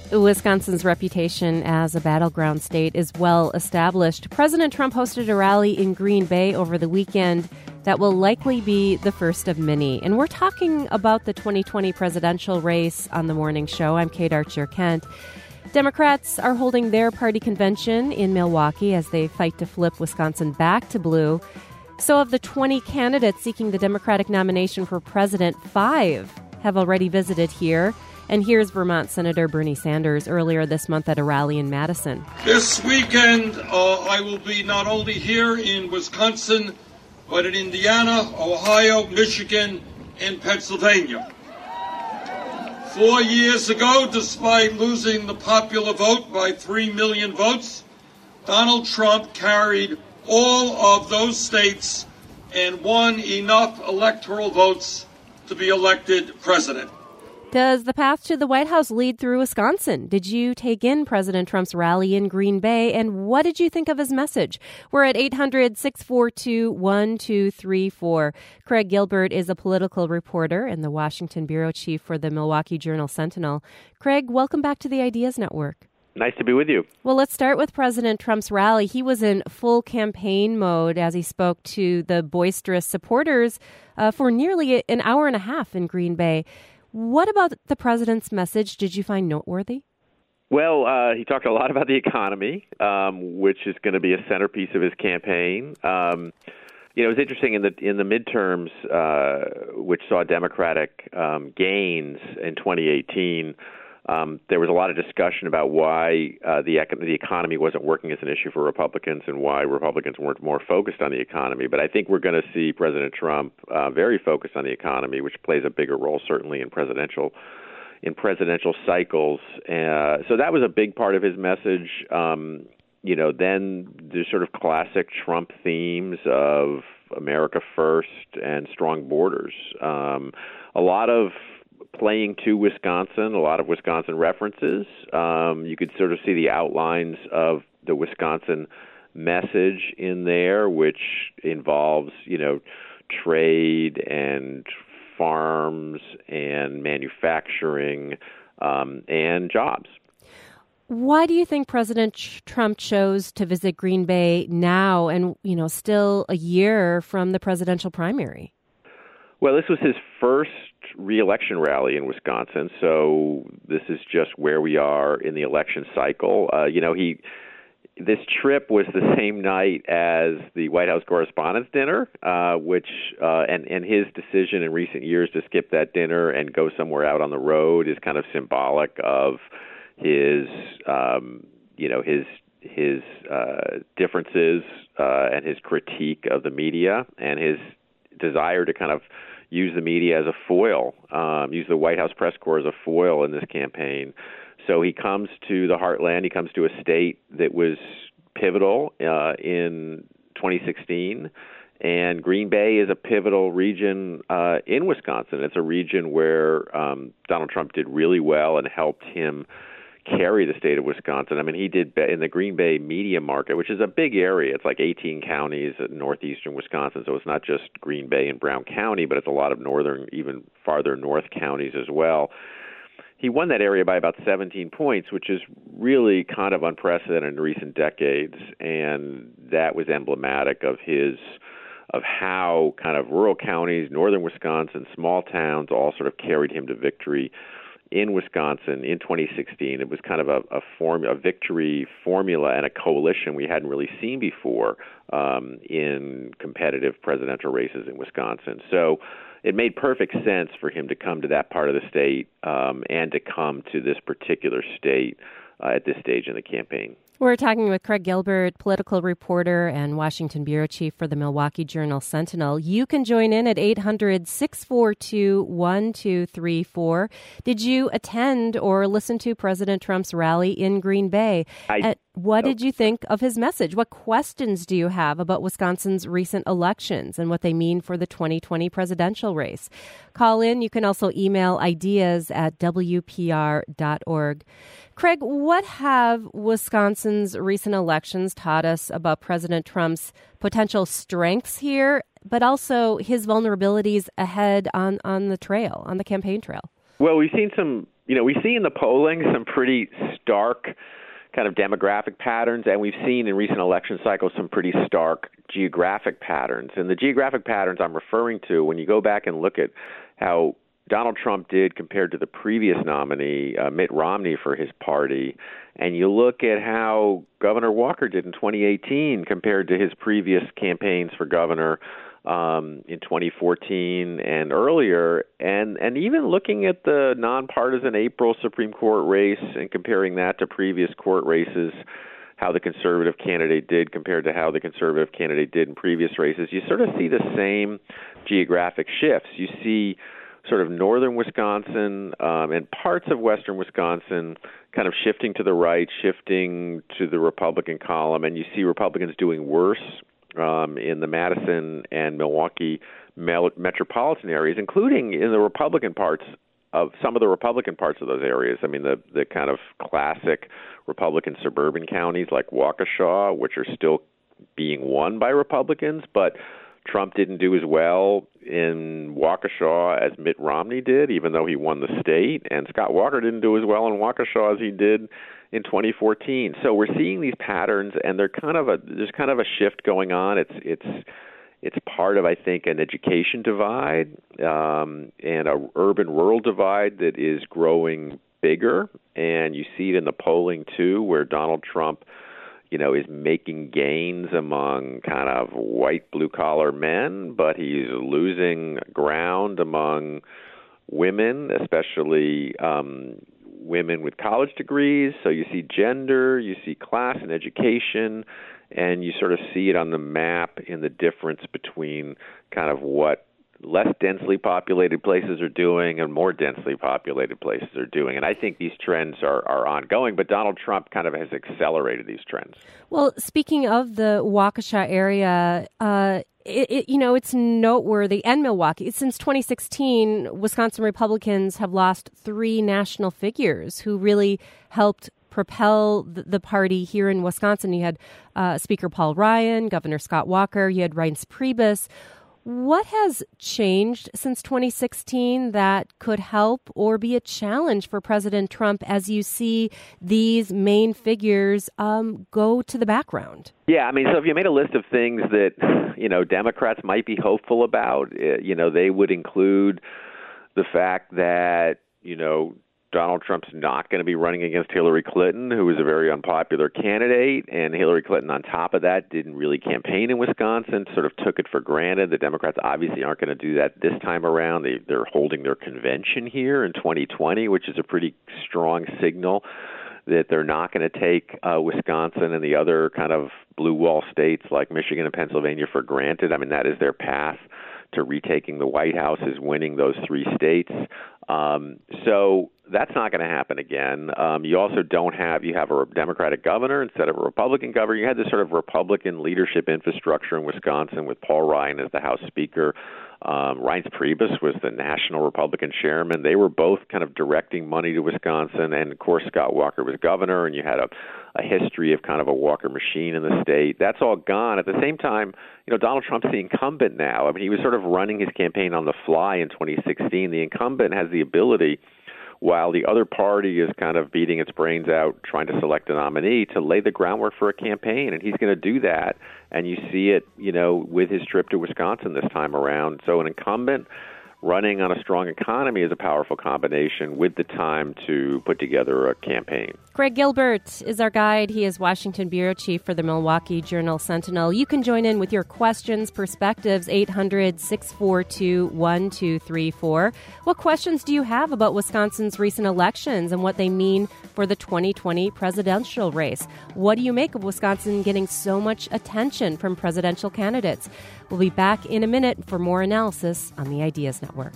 Wisconsin's reputation as a battleground state is well established. President Trump hosted a rally in Green Bay over the weekend that will likely be the first of many. And we're talking about the 2020 presidential race on the morning show. I'm Kate Archer-Kent. Democrats are holding their party convention in Milwaukee as they fight to flip Wisconsin back to blue. So of the 20 candidates seeking the Democratic nomination for president, 5 have already visited here. And here's Vermont Senator Bernie Sanders earlier this month at a rally in Madison. This weekend, I will be not only here in Wisconsin, but in Indiana, Ohio, Michigan, and Pennsylvania. 4 years ago, despite losing the popular vote by 3 million votes, Donald Trump carried all of those states and won enough electoral votes to be elected president. Does the path to the White House lead through Wisconsin? Did you take in President Trump's rally in Green Bay? And what did you think of his message? We're at 800-642-1234. Craig Gilbert is a political reporter and the Washington bureau chief for the Milwaukee Journal-Sentinel. Craig, welcome back to the Ideas Network. Nice to be with you. Well, let's start with President Trump's rally. He was in full campaign mode as he spoke to the boisterous supporters for nearly an hour and a half in Green Bay. What about the president's message did you find noteworthy? Well, he talked a lot about the economy, which is going to be a centerpiece of his campaign. It was interesting in the midterms, which saw Democratic gains in 2018. There was a lot of discussion about why the economy wasn't working as an issue for Republicans and why Republicans weren't more focused on the economy. But I think we're going to see President Trump very focused on the economy, which plays a bigger role certainly in presidential cycles. So that was a big part of his message. Then there's sort of classic Trump themes of America first and strong borders. A lot of playing to Wisconsin, a lot of Wisconsin references. You could sort of see the outlines of the Wisconsin message in there, which involves, trade and farms and manufacturing and jobs. Why do you think President Trump chose to visit Green Bay now and, still a year from the presidential primary? Well, this was his first re-election rally in Wisconsin, so this is just where we are in the election cycle. This trip was the same night as the White House Correspondents' Dinner, which his decision in recent years to skip that dinner and go somewhere out on the road is kind of symbolic of his differences and his critique of the media and his desire to kind of use the media as a foil, use the White House press corps as a foil in this campaign. So he comes to the heartland. He comes to a state that was pivotal in 2016, and Green Bay is a pivotal region in Wisconsin. It's a region where Donald Trump did really well and helped him carry the state of Wisconsin. I mean, he did in the Green Bay media market, which is a big area. It's like 18 counties in northeastern Wisconsin, so it's not just Green Bay and Brown County, but it's a lot of northern, even farther north counties as well. He won that area by about 17 points, which is really kind of unprecedented in recent decades, and that was emblematic of how kind of rural counties, northern Wisconsin, small towns all sort of carried him to victory in Wisconsin in 2016. It was kind of a victory formula and a coalition we hadn't really seen before in competitive presidential races in Wisconsin. So it made perfect sense for him to come to that part of the state and to come to this particular state at this stage in the campaign. We're talking with Craig Gilbert, political reporter and Washington bureau chief for the Milwaukee Journal-Sentinel. You can join in at 800-642-1234. Did you attend or listen to President Trump's rally in Green Bay? What did you think of his message? What questions do you have about Wisconsin's recent elections and what they mean for the 2020 presidential race? Call in. You can also email ideas@wpr.org. Craig, what have Wisconsin's recent elections taught us about President Trump's potential strengths here, but also his vulnerabilities ahead on the trail, on the campaign trail? Well, we've seen some we see in the polling some pretty stark kind of demographic patterns, and we've seen in recent election cycles some pretty stark geographic patterns. And the geographic patterns I'm referring to, when you go back and look at how Donald Trump did compared to the previous nominee, Mitt Romney, for his party, and you look at how Governor Walker did in 2018 compared to his previous campaigns for governor in 2014 and earlier, and even looking at the nonpartisan April Supreme Court race and comparing that to previous court races, how the conservative candidate did compared to how the conservative candidate did in previous races, you sort of see the same geographic shifts. You see sort of northern Wisconsin and parts of western Wisconsin kind of shifting to the right, shifting to the Republican column, and you see Republicans doing worse in the Madison and Milwaukee metropolitan areas, including in the Republican parts of some of the Republican parts of those areas. I mean, the kind of classic Republican suburban counties like Waukesha, which are still being won by Republicans, but Trump didn't do as well in Waukesha as Mitt Romney did, even though he won the state, and Scott Walker didn't do as well in Waukesha as he did in 2014. So we're seeing these patterns, and there's kind of a shift going on. It's part of, I think, an education divide and a urban-rural divide that is growing bigger, and you see it in the polling too, where Donald Trump is making gains among kind of white blue-collar men, but he's losing ground among women, especially women with college degrees. So you see gender, you see class and education, and you sort of see it on the map in the difference between kind of what less densely populated places are doing and more densely populated places are doing. And I think these trends are ongoing, but Donald Trump kind of has accelerated these trends. Well, speaking of the Waukesha area, it's noteworthy, and Milwaukee. Since 2016, Wisconsin Republicans have lost 3 national figures who really helped propel the party here in Wisconsin. You had Speaker Paul Ryan, Governor Scott Walker, you had Reince Priebus. What has changed since 2016 that could help or be a challenge for President Trump as you see these main figures go to the background? Yeah, I mean, so if you made a list of things that, Democrats might be hopeful about, they would include the fact that, Donald Trump's not going to be running against Hillary Clinton, who was a very unpopular candidate, and Hillary Clinton, on top of that, didn't really campaign in Wisconsin, sort of took it for granted. The Democrats obviously aren't going to do that this time around. They're holding their convention here in 2020, which is a pretty strong signal that they're not going to take Wisconsin and the other kind of blue wall states like Michigan and Pennsylvania for granted. I mean, that is their path to retaking the White House, is winning those 3 states. So that's not going to happen again. You also you have a Democratic governor instead of a Republican governor. You had this sort of Republican leadership infrastructure in Wisconsin with Paul Ryan as the House Speaker. Reince Priebus was the national Republican chairman. They were both kind of directing money to Wisconsin, and of course Scott Walker was governor, and you had a history of kind of a Walker machine in the state. That's all gone. At the same time, Donald Trump's the incumbent now. I mean, he was sort of running his campaign on the fly in 2016. The incumbent has the ability, while the other party is kind of beating its brains out trying to select a nominee, to lay the groundwork for a campaign, and he's going to do that. And you see it, with his trip to Wisconsin this time around. So an incumbent running on a strong economy is a powerful combination with the time to put together a campaign. Greg Gilbert is our guide. He is Washington bureau chief for the Milwaukee Journal-Sentinel. You can join in with your questions, perspectives, 800-642-1234. What questions do you have about Wisconsin's recent elections and what they mean for the 2020 presidential race? What do you make of Wisconsin getting so much attention from presidential candidates? We'll be back in a minute for more analysis on the Ideas Network.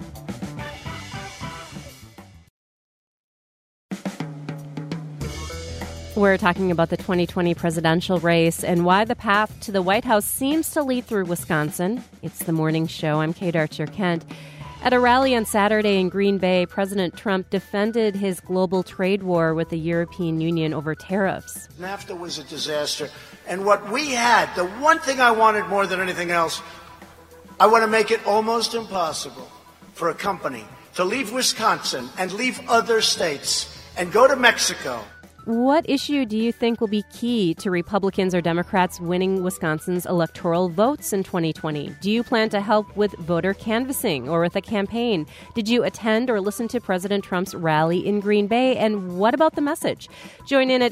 We're talking about the 2020 presidential race and why the path to the White House seems to lead through Wisconsin. It's the morning show. I'm Kate Archer-Kent. At a rally on Saturday in Green Bay, President Trump defended his global trade war with the European Union over tariffs. NAFTA was a disaster. And what we had, the one thing I wanted more than anything else, I want to make it almost impossible for a company to leave Wisconsin and leave other states and go to Mexico. What issue do you think will be key to Republicans or Democrats winning Wisconsin's electoral votes in 2020? Do you plan to help with voter canvassing or with a campaign? Did you attend or listen to President Trump's rally in Green Bay? And what about the message? Join in at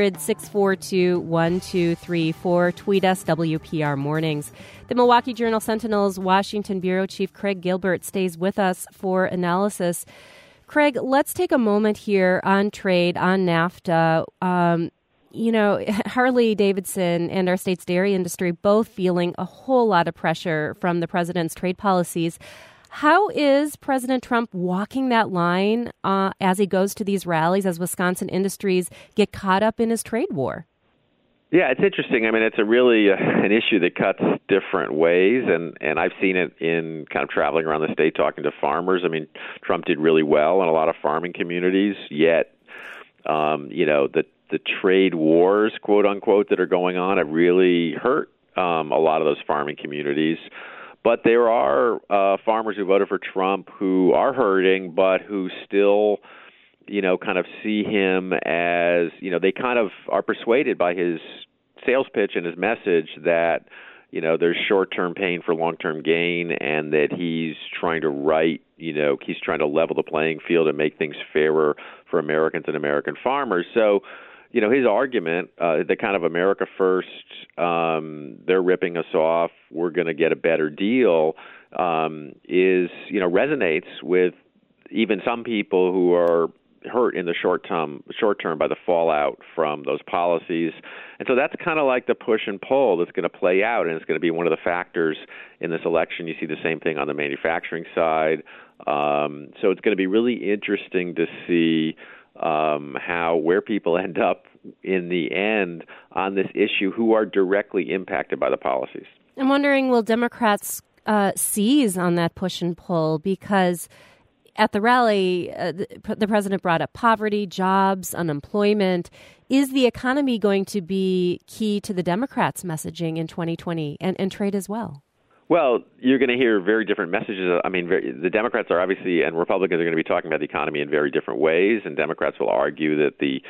800-642-1234. Tweet us, WPR Mornings. The Milwaukee Journal-Sentinel's Washington Bureau Chief Craig Gilbert stays with us for analysis. Craig, let's take a moment here on trade, on NAFTA. Harley-Davidson and our state's dairy industry both feeling a whole lot of pressure from the president's trade policies. How is President Trump walking that line as he goes to these rallies, as Wisconsin industries get caught up in his trade war? Yeah, it's interesting. I mean, it's a really an issue that cuts different ways, and I've seen it in kind of traveling around the state talking to farmers. I mean, Trump did really well in a lot of farming communities, yet, the trade wars, quote unquote, that are going on have really hurt a lot of those farming communities. But there are farmers who voted for Trump who are hurting, but who still kind of see him as, they kind of are persuaded by his sales pitch and his message that, there's short-term pain for long-term gain, and that he's trying to he's trying to level the playing field and make things fairer for Americans and American farmers. So, his argument, the kind of America first, they're ripping us off, we're going to get a better deal, resonates with even some people who are hurt in the short term by the fallout from those policies. And so that's kind of like the push and pull that's going to play out, and it's going to be one of the factors in this election. You see the same thing on the manufacturing side. So it's going to be really interesting to see where people end up in the end on this issue who are directly impacted by the policies. I'm wondering, will Democrats seize on that push and pull? Because at the rally, the president brought up poverty, jobs, unemployment. Is the economy going to be key to the Democrats' messaging in 2020 and trade as well? Well, you're going to hear very different messages. I mean, the Democrats are obviously, and Republicans are going to be talking about the economy in very different ways, and Democrats will argue that the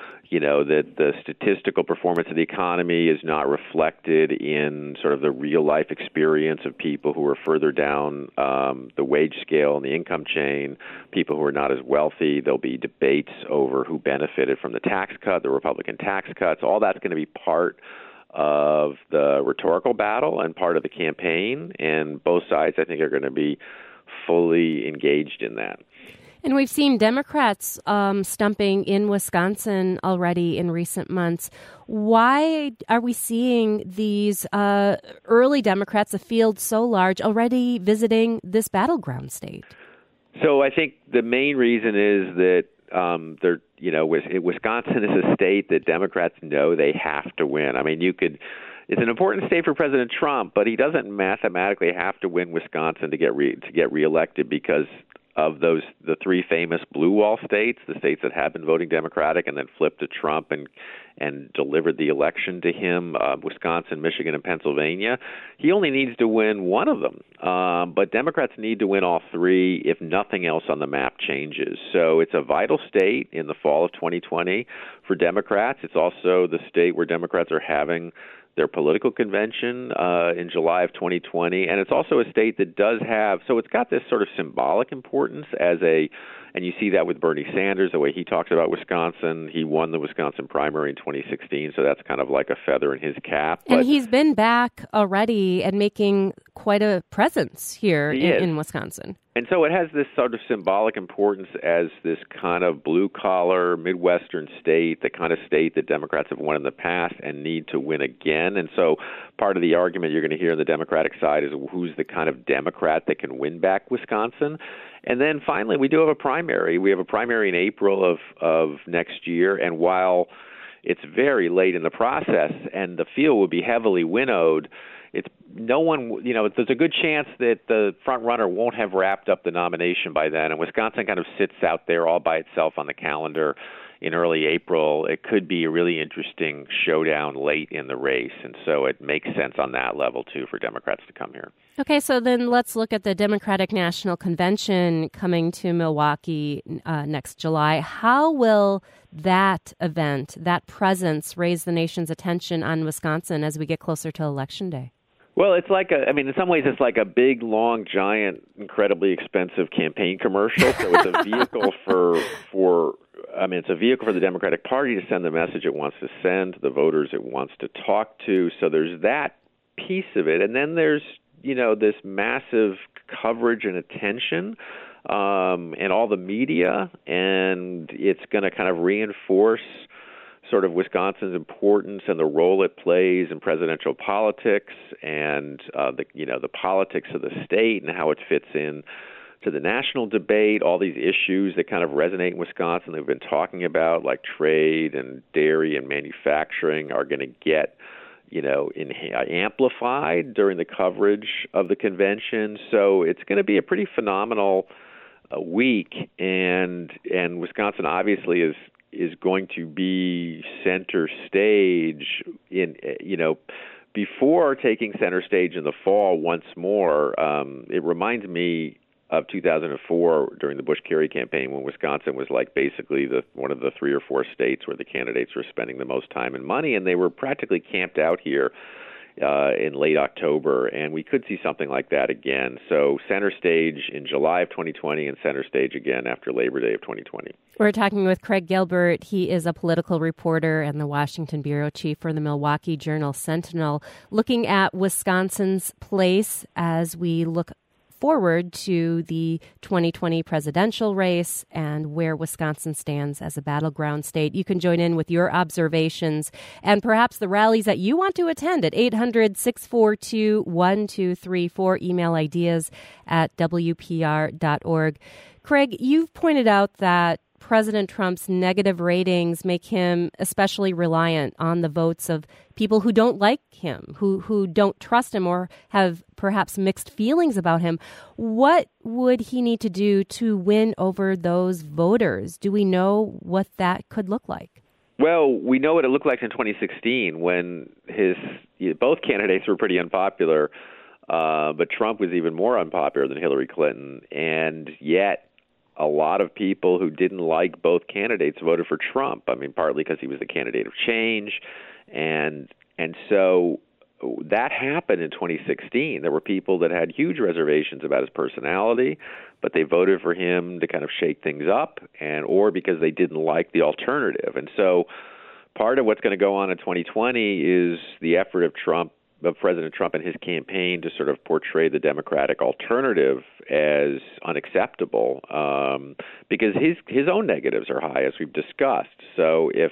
statistical performance of the economy is not reflected in sort of the real-life experience of people who are further down the wage scale and the income chain, people who are not as wealthy. There'll be debates over who benefited from the tax cut, the Republican tax cuts. All that's going to be part of the rhetorical battle and part of the campaign, and both sides, I think, are going to be fully engaged in that. And we've seen Democrats stumping in Wisconsin already in recent months. Why are we seeing these early Democrats, a field so large, already visiting this battleground state? So I think the main reason is that Wisconsin is a state that Democrats know they have to win. I mean, it's an important state for President Trump, but he doesn't mathematically have to win Wisconsin to get reelected because of the three famous blue wall states, the states that have been voting Democratic and then flipped to Trump and delivered the election to him, Wisconsin, Michigan, and Pennsylvania. He only needs to win one of them. But Democrats need to win all three if nothing else on the map changes. So it's a vital state in the fall of 2020 for Democrats. It's also the state where Democrats are having their political convention in July of 2020. And it's also a state that does have, so it's got this sort of symbolic importance and you see that with Bernie Sanders, the way he talks about Wisconsin. He won the Wisconsin primary in 2016, so that's kind of like a feather in his cap. And he's been back already and making quite a presence here in Wisconsin. And so it has this sort of symbolic importance as this kind of blue-collar, Midwestern state, the kind of state that Democrats have won in the past and need to win again. And so part of the argument you're going to hear on the Democratic side is who's the kind of Democrat that can win back Wisconsin. And then finally, we do have a primary. We have a primary in April of next year, and while it's very late in the process and the field will be heavily winnowed, it's no one, there's a good chance that the front runner won't have wrapped up the nomination by then, and Wisconsin kind of sits out there all by itself on the calendar in early April. It could be a really interesting showdown late in the race, and so it makes sense on that level, too, for Democrats to come here. Okay, so then let's look at the Democratic National Convention coming to Milwaukee next July. How will that event, that presence, raise the nation's attention on Wisconsin as we get closer to Election Day? Well, it's like in some ways, it's like a big, long, giant, incredibly expensive campaign commercial. So it's a vehicle it's a vehicle for the Democratic Party to send the message it wants to send to the voters it wants to talk to. So there's that piece of it. And then there's, this massive coverage and attention and all the media, and it's going to kind of reinforce sort of Wisconsin's importance and the role it plays in presidential politics and the politics of the state and how it fits in to the national debate. All these issues that kind of resonate in Wisconsin that we've been talking about, like trade and dairy and manufacturing, are going to get amplified during the coverage of the convention. So it's going to be a pretty phenomenal week, and Wisconsin obviously is going to be center stage in before taking center stage in the fall once more. It reminds me of 2004 during the Bush-Kerry campaign, when Wisconsin was like basically one of the 3 or 4 states where the candidates were spending the most time and money, and they were practically camped out here in late October, and we could see something like that again. So center stage in July of 2020 and center stage again after Labor Day of 2020. We're talking with Craig Gilbert. He is a political reporter and the Washington bureau chief for the Milwaukee Journal-Sentinel, looking at Wisconsin's place as we look forward to the 2020 presidential race and where Wisconsin stands as a battleground state. You can join in with your observations and perhaps the rallies that you want to attend at 800-642-1234. Email ideas at WPR.org. Craig, you've pointed out that President Trump's negative ratings make him especially reliant on the votes of people who don't like him, who don't trust him or have perhaps mixed feelings about him. What would he need to do to win over those voters? Do we know what that could look like? Well, we know what it looked like in 2016 when both candidates were pretty unpopular, but Trump was even more unpopular than Hillary Clinton, and yet a lot of people who didn't like both candidates voted for Trump. I mean, partly because he was the candidate of change, and so that happened in 2016. There were people that had huge reservations about his personality, but they voted for him to kind of shake things up, or because they didn't like the alternative. And so part of what's going to go on in 2020 is the effort of President Trump and his campaign to sort of portray the Democratic alternative as unacceptable, because his own negatives are high, as we've discussed. So if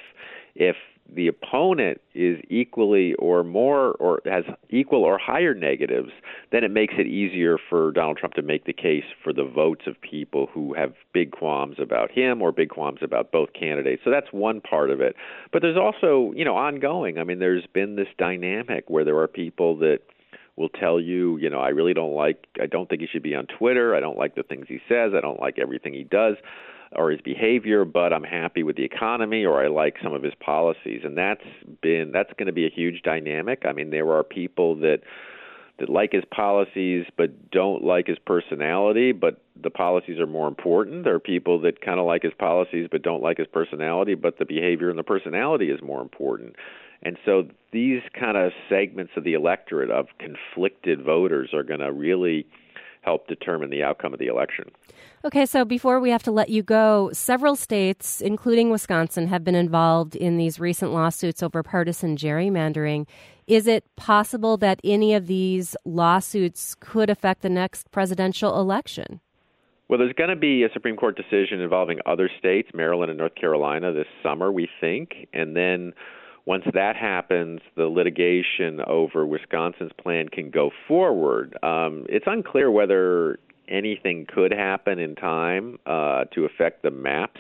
the opponent is equally or more or has equal or higher negatives, then it makes it easier for Donald Trump to make the case for the votes of people who have big qualms about him or big qualms about both candidates. So that's one part of it. But there's also, ongoing. I mean, there's been this dynamic where there are people that will tell you, I don't think he should be on Twitter. I don't like the things he says. I don't like everything he does or his behavior, but I'm happy with the economy, or I like some of his policies. And that's going to be a huge dynamic. I mean, there are people that like his policies but don't like his personality, but the policies are more important. There are people that kind of like his policies but don't like his personality, but the behavior and the personality is more important. And so these kind of segments of the electorate of conflicted voters are going to really help determine the outcome of the election. Okay, so before we have to let you go, several states, including Wisconsin, have been involved in these recent lawsuits over partisan gerrymandering. Is it possible that any of these lawsuits could affect the next presidential election? Well, there's going to be a Supreme Court decision involving other states, Maryland and North Carolina, this summer, we think. And then once that happens, the litigation over Wisconsin's plan can go forward. It's unclear whether anything could happen in time to affect the maps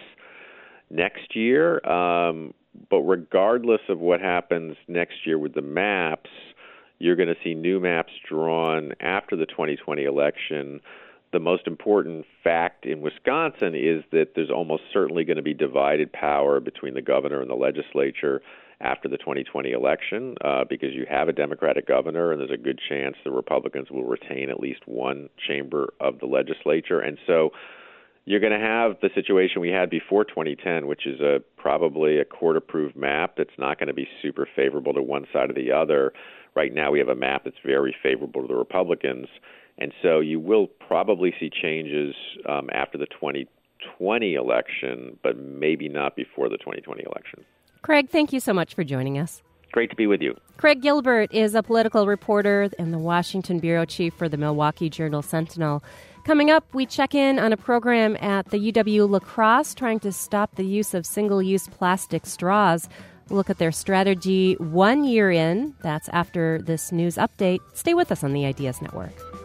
next year. But regardless of what happens next year with the maps, You're going to see new maps drawn after the 2020 election. The most important fact in Wisconsin is that there's almost certainly going to be divided power between the governor and the legislature after the 2020 election because you have a Democratic governor, and there's a good chance the Republicans will retain at least one chamber of the legislature. And so you're going to have the situation we had before 2010, which is probably a court-approved map that's not going to be super favorable to one side or the other. Right now we have a map that's very favorable to the Republicans. And so you will probably see changes after the 2020 election, but maybe not before the 2020 election. Craig, thank you so much for joining us. Great to be with you. Craig Gilbert is a political reporter and the Washington bureau chief for the Milwaukee Journal-Sentinel. Coming up, we check in on a program at the UW-La Crosse trying to stop the use of single-use plastic straws. We'll look at their strategy 1 year in. That's after this news update. Stay with us on the Ideas Network.